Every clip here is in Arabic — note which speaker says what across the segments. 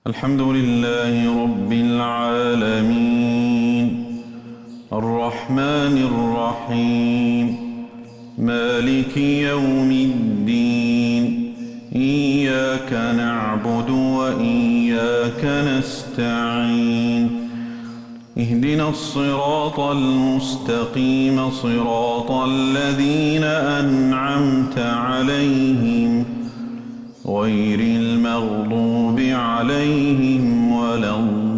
Speaker 1: الحمد لله رب العالمين الرحمن الرحيم مالك يوم الدين إياك نعبد وإياك نستعين اهدنا الصراط المستقيم صراط الذين أنعمت عليهم غير المغضوب عليهم ولا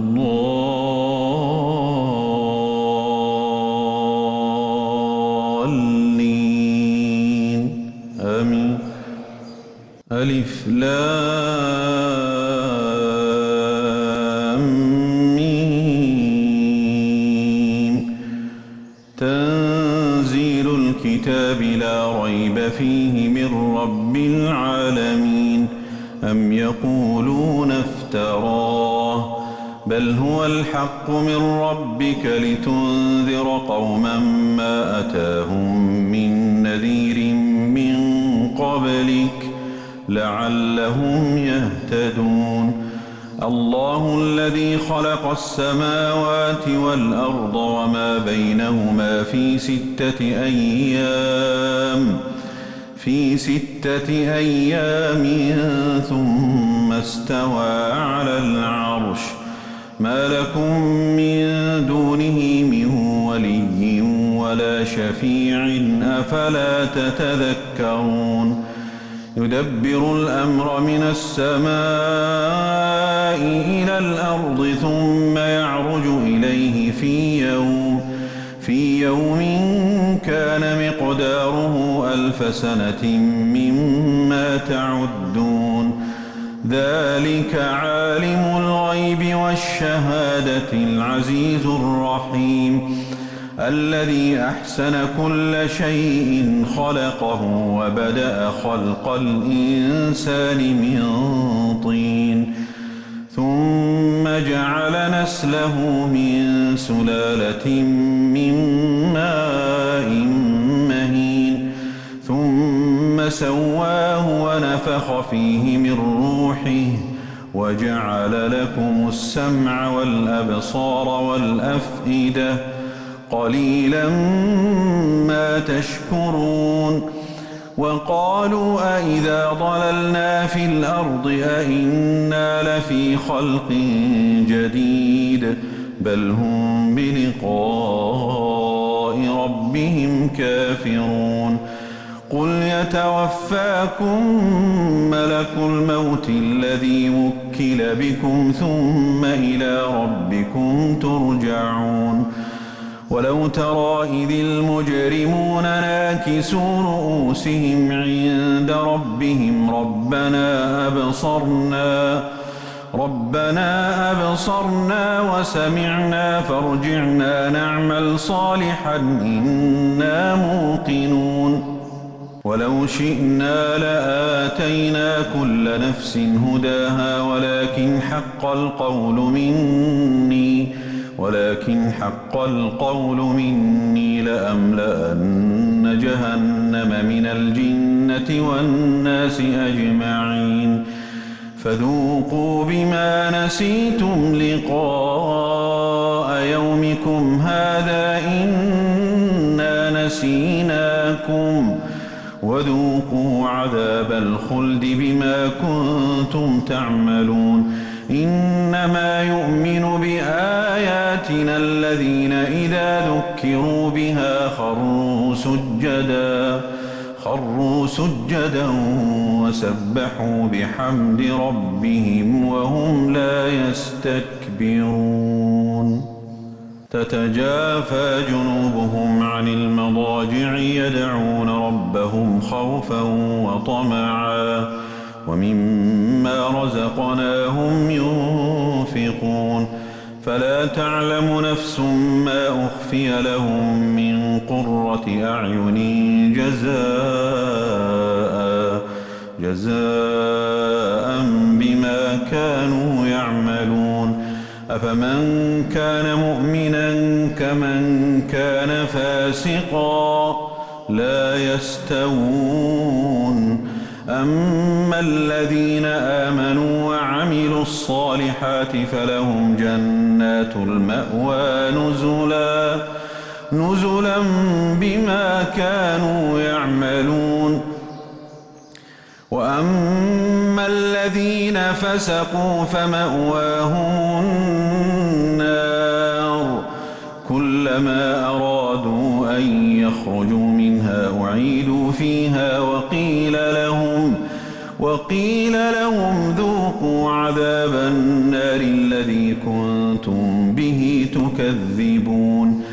Speaker 1: الضالين آمين. ألف لام ميم تنزيل الكتاب لا ريب فيه من رب العالمين أم يقولون افتراه بل هو الحق من ربك لتنذر قوما ما أتاهم من نذير من قبلك لعلهم يهتدون الله الذي خلق السماوات والأرض وما بينهما في ستة أيام ثم استوى على العرش ما لكم من دونه من ولي ولا شفيع أفلا تتذكرون يدبر الأمر من السماء إلى الأرض ثم يعرج إليه في يوم كان مقداره 1000 سنة مما تعدون ذلك عالم الغيب والشهادة العزيز الرحيم الذي أحسن كل شيء خلقه وبدأ خلق الإنسان من طين ثم جعل نسله من سلالة من ماء مهين ثم سواه ونفخ فيه من روحه وجعل لكم السمع والأبصار والأفئدة قليلا ما تشكرون وقالوا أئذا ضللنا في الأرض أئنا لفي خلق جديد بل هم بلقاء ربهم كافرون قل يتوفاكم ملك الموت الذي وكل بكم ثم إلى ربكم ترجعون ولو ترى إذ المجرمون ناكسوا رؤوسهم عند ربهم ربنا أبصرنا وسمعنا فارجعنا نعمل صالحا إنا موقنون ولو شئنا لآتينا كل نفس هداها ولكن حق القول مني لأملأن جهنم من الجنة والناس أجمعين فذوقوا بما نسيتم لقاء يومكم هذا إنا نسيناكم وذوقوا عذاب الخلد بما كنتم تعملون إنما يؤمن بآياتنا الذين إذا ذكروا بها خروا سجدا وسبحوا بحمد ربهم وهم لا يستكبرون تتجافى جنوبهم عن المضاجع يدعون ربهم خوفا وطمعا ومما رزقناهم ينفقون فلا تعلم نفس ما أخفي لهم من قرة أعين جزاء بما كانوا يعملون أفمن كان مؤمنا كمن كان فاسقا لا يستوون أما الذين آمنوا وعملوا الصالحات فلهم جنات المأوى نزلا بما كانوا يعملون. وأما الذين فسقوا فمأواهم النار كلما أرادوا أن يخرجوا منها أعيدوا فيها وقيل لهم ذوقوا عذاب النار الذي كنتم به تكذبون.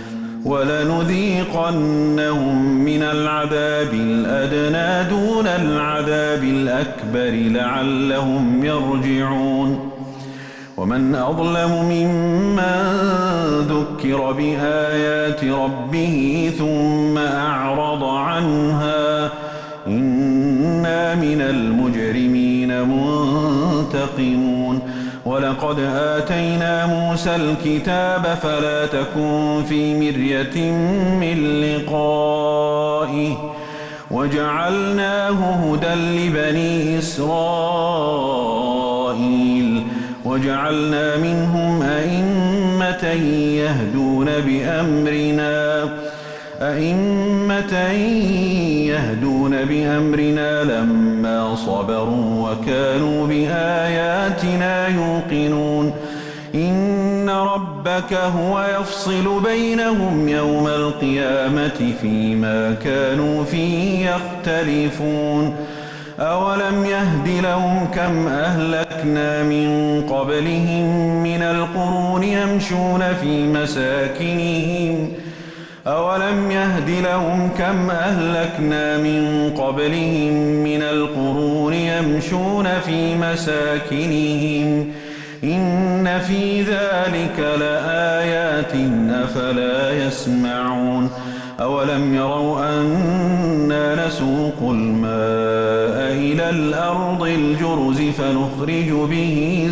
Speaker 1: ولنذيقنهم من العذاب الأدنى دون العذاب الأكبر لعلهم يرجعون. ومن أظلم ممن ذكر بآيات ربه ثم أعرض عنها إنا من المجرمين منتقمون. ولقد آتينا موسى الكتاب فلا تكن في مرية من لقائه وجعلناه هدى لبني إسرائيل وجعلنا منهم أئمة يهدون بأمرنا لما صبروا وكانوا بآياتنا يوقنون. إن ربك هو يفصل بينهم يوم القيامة فيما كانوا فيه يختلفون. أولم يهد لهم كم أهلكنا من قبلهم من القرون يمشون في مساكنهم إن في ذلك لآيات أفلا يسمعون. أولم يروا أنا نسوق الماء إلى الأرض الجرز فنخرج به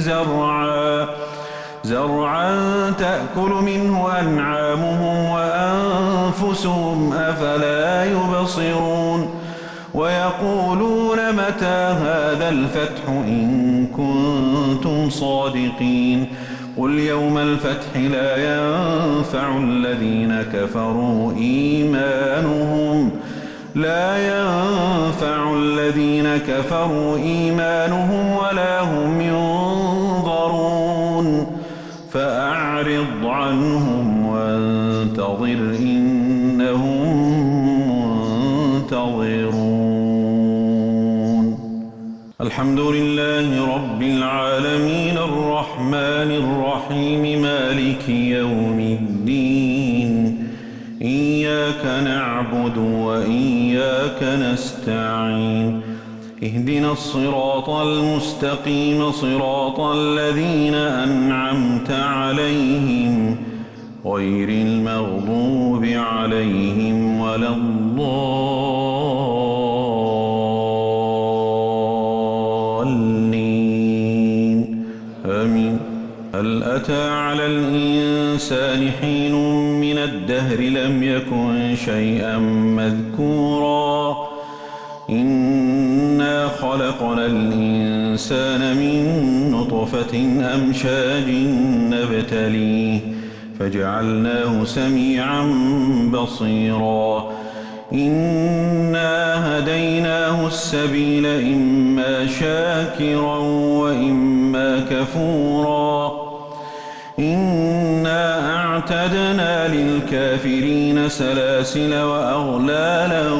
Speaker 1: زرعا تأكل منه أنعامهم وأنفسهم أفلا يبصرون. ويقولون متى هذا الفتح إن كنتم صادقين. قل يوم الفتح لا ينفع الذين كفروا إيمانهم ولا هم ينظرون. فأعرض عنهم وانتظر إنهم منتظرون. الحمد لله رب العالمين الرحمن الرحيم مالك يوم الدين. إياك نعبد وإياك نستعين. اهدنا الصراط المستقيم صراط الذين أنعمت عليهم غير المغضوب عليهم ولا الضالين آمين. هل أتى على الإنسان حين من الدهر لم يكن شيئا مذكورا إنا خلقنا الإنسان من نطفة أمشاج نبتليه فجعلناه سميعا بصيرا. إنا هديناه السبيل إما شاكرا وإما كفورا. إنا أعتدنا للكافرين سلاسل وأغلالا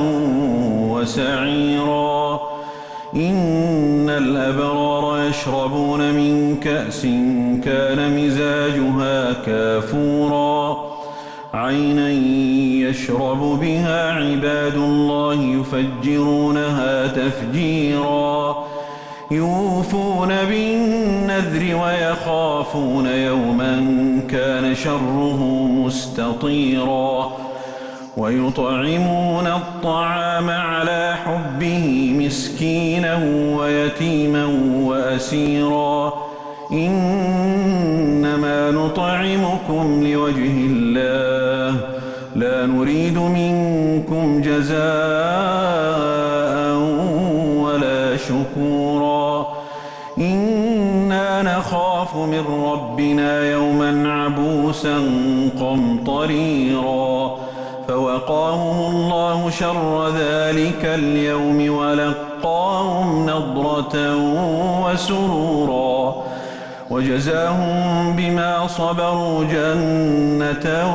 Speaker 1: وسعيرا. إن الأبرار يشربون من كأس كان مزاجها كافورا عينا يشرب بها عباد الله يفجرونها تفجيرا. يوفون بالنذر ويخافون يوما كان شره مستطيرا. ويطعمون الطعام على حبه مسكينا ويتيما وأسيرا. إنما نطعمكم لوجه الله لا نريد منكم جزاء ولا شكورا إنا نخاف من ربنا يوما عبوسا قمطريرا فوقاهم الله شر ذلك اليوم ولقاهم نضرة وسرورا وجزاهم بما صبروا جنة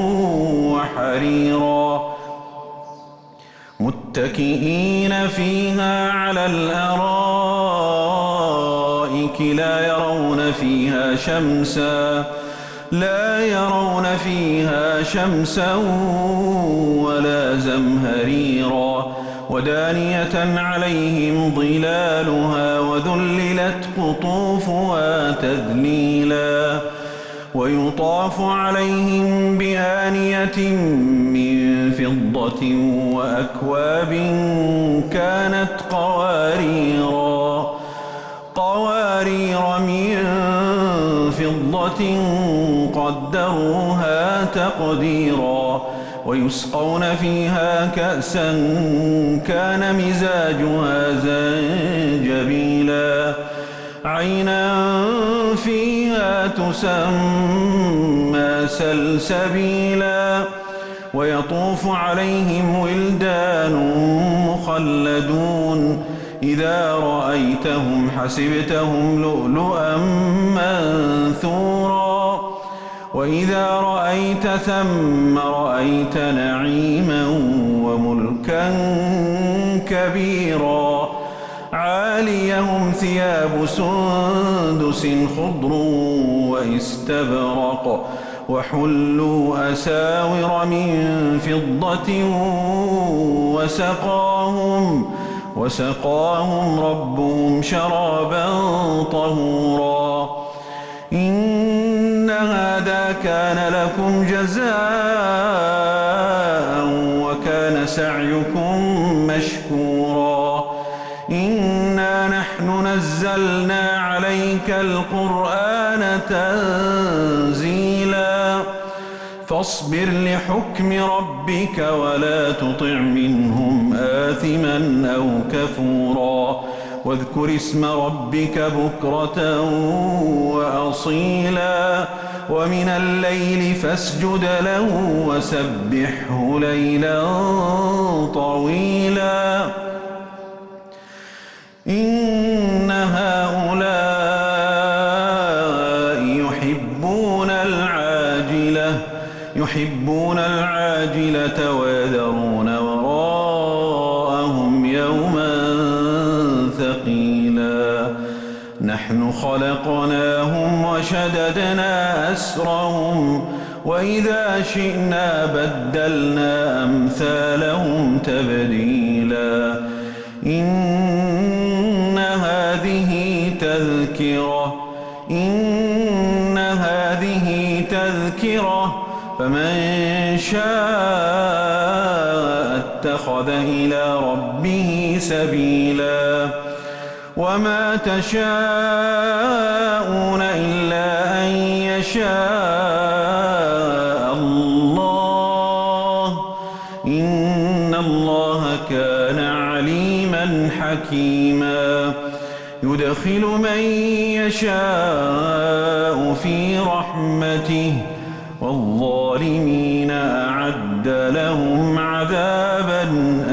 Speaker 1: وحريرا متكئين فيها على الأرائك لا يرون فيها شمسا ولا زمهريرا ودانية عليهم ظلالها وذللت قطوفها تذليلا ويطاف عليهم بآنية من فضة وأكواب كانت قوارير من فضة قدروها تقديرا ويسقون فيها كأسا كان مزاجها زنجبيلا عينا فيها تسمى سلسبيلا ويطوف عليهم ولدان مخلدون إذا رأيتهم حسبتهم لؤلؤا منثورا وإذا رأيت ثم رأيت نعيما وملكا كبيرا عاليهم ثياب سندس خضر واستبرق وحلوا أساور من فضة وسقاهم ربهم شرابا طهورا إن هذا كان لكم جزاء وكان سعيكم مشكورا إنا نحن نزلنا عليك القرآن تنزيلا فاصبر لحكم ربك ولا تطع منهم آثما أو كفورا واذكر اسم ربك بكرة وأصيلا ومن الليل فاسجد له وسبحه ليلا طويلا إن هؤلاء يحبون العاجلة ويذرون وراءهم يوما ثقيلا نحن خلقناهم وشددنا أسرهم وإذا شئنا بدلنا أمثالهم تبديلا إن هذه تذكرة فمن شاء اتخذ إلى ربه سبيلا وما تشاءون إلا أن يشاء الله إن الله كان عليما حكيما يدخل من يشاء في رحمته والظالمين أعد لهم عذابا